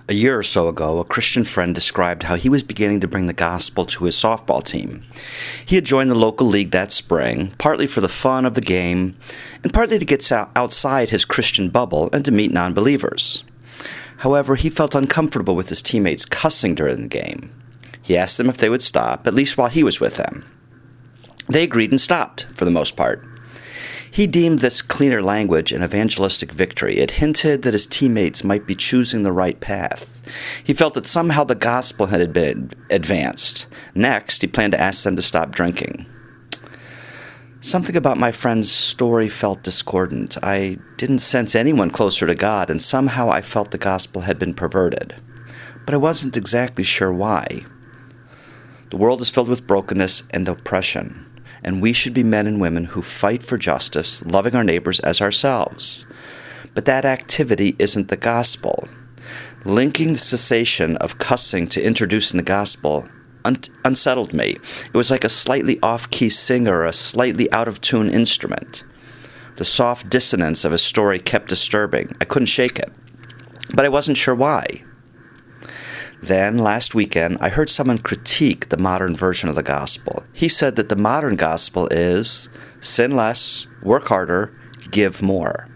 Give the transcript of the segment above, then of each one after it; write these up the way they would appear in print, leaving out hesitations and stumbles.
A year or so ago, a Christian friend described how he was beginning to bring the gospel to his softball team. He had joined the local league that spring, partly for the fun of the game, and partly to get outside his Christian bubble and to meet non-believers. However, he felt uncomfortable with his teammates cussing during the game. He asked them if they would stop, at least while he was with them. They agreed and stopped, for the most part. He deemed this cleaner language an evangelistic victory. It hinted that his teammates might be choosing the right path. He felt that somehow the gospel had been advanced. Next, he planned to ask them to stop drinking. Something about my friend's story felt discordant. I didn't sense anyone closer to God, and somehow I felt the gospel had been perverted. But I wasn't exactly sure why. The world is filled with brokenness and oppression, and we should be men and women who fight for justice, loving our neighbors as ourselves. But that activity isn't the gospel. Linking the cessation of cussing to introducing the gospel unsettled me. It was like a slightly off-key singer or a slightly out-of-tune instrument. The soft dissonance of his story kept disturbing. I couldn't shake it, but I wasn't sure why. Then, last weekend, I heard someone critique the modern version of the gospel. He said that the modern gospel is sin less, work harder, give more.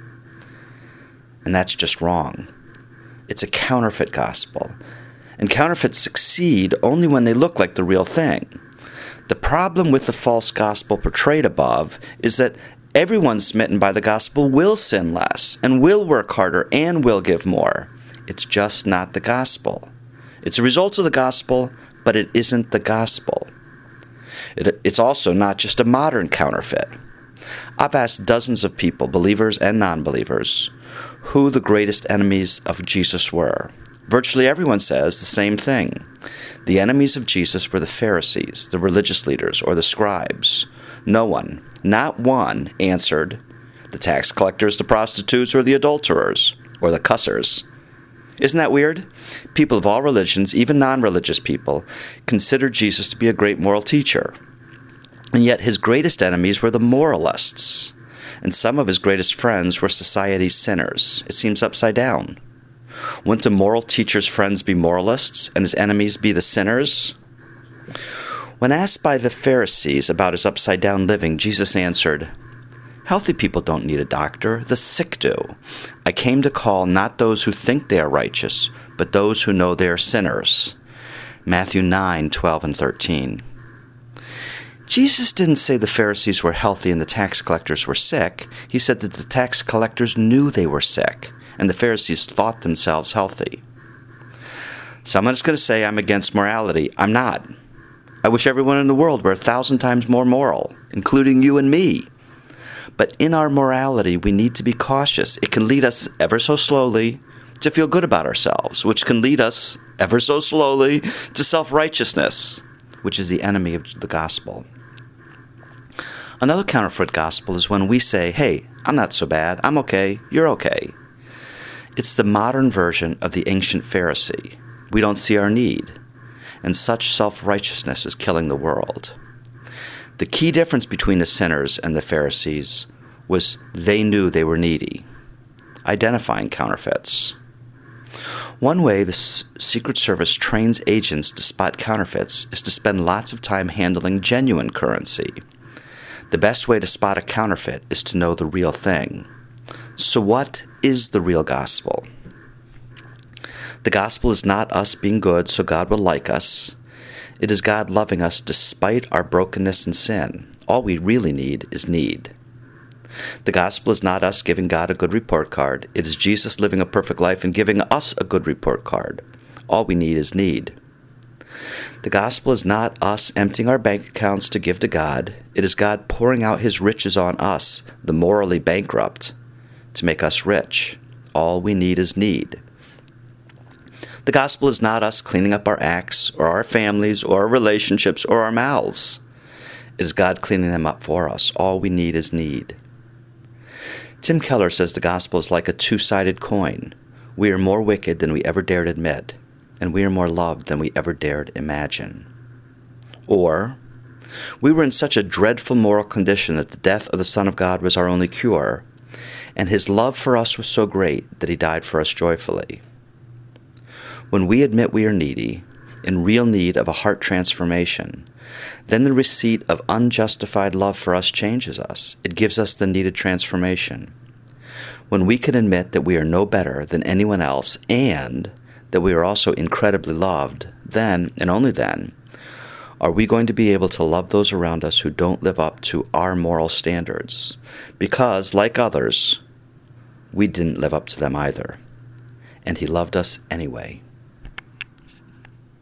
And that's just wrong. It's a counterfeit gospel. And counterfeits succeed only when they look like the real thing. The problem with the false gospel portrayed above is that everyone smitten by the gospel will sin less, and will work harder, and will give more. It's just not the gospel. It's a result of the gospel, but it isn't the gospel. It's also not just a modern counterfeit. I've asked dozens of people, believers and non-believers, who the greatest enemies of Jesus were. Virtually everyone says the same thing. The enemies of Jesus were the Pharisees, the religious leaders, or the scribes. No one, not one, answered the tax collectors, the prostitutes, or the adulterers, or the cussers. Isn't that weird? People of all religions, even non-religious people, considered Jesus to be a great moral teacher. And yet his greatest enemies were the moralists. And some of his greatest friends were society's sinners. It seems upside down. Wouldn't a moral teacher's friends be moralists and his enemies be the sinners? When asked by the Pharisees about his upside-down living, Jesus answered, "Healthy people don't need a doctor, the sick do. I came to call not those who think they are righteous, but those who know they are sinners." Matthew 9:12 and 13. Jesus didn't say the Pharisees were healthy and the tax collectors were sick. He said that the tax collectors knew they were sick, and the Pharisees thought themselves healthy. Someone's going to say I'm against morality. I'm not. I wish everyone in the world were 1,000 times more moral, including you and me. But in our morality, we need to be cautious. It can lead us ever so slowly to feel good about ourselves, which can lead us ever so slowly to self-righteousness, which is the enemy of the gospel. Another counterfeit gospel is when we say, "Hey, I'm not so bad. I'm okay. You're okay." It's the modern version of the ancient Pharisee. We don't see our need, and such self-righteousness is killing the world. The key difference between the sinners and the Pharisees was they knew they were needy. Identifying counterfeits. One way the Secret Service trains agents to spot counterfeits is to spend lots of time handling genuine currency. The best way to spot a counterfeit is to know the real thing. So what is the real gospel? The gospel is not us being good so God will like us. It is God loving us despite our brokenness and sin. All we really need is need. The gospel is not us giving God a good report card. It is Jesus living a perfect life and giving us a good report card. All we need is need. The gospel is not us emptying our bank accounts to give to God. It is God pouring out his riches on us, the morally bankrupt, to make us rich. All we need is need. The gospel is not us cleaning up our acts or our families or our relationships or our mouths. It is God cleaning them up for us. All we need is need. Tim Keller says the gospel is like a two-sided coin. We are more wicked than we ever dared admit, and we are more loved than we ever dared imagine. Or, we were in such a dreadful moral condition that the death of the Son of God was our only cure, and his love for us was so great that he died for us joyfully. When we admit we are needy, in real need of a heart transformation, then the receipt of unjustified love for us changes us. It gives us the needed transformation. When we can admit that we are no better than anyone else and that we are also incredibly loved, then, and only then, are we going to be able to love those around us who don't live up to our moral standards, because, like others, we didn't live up to them either. And He loved us anyway.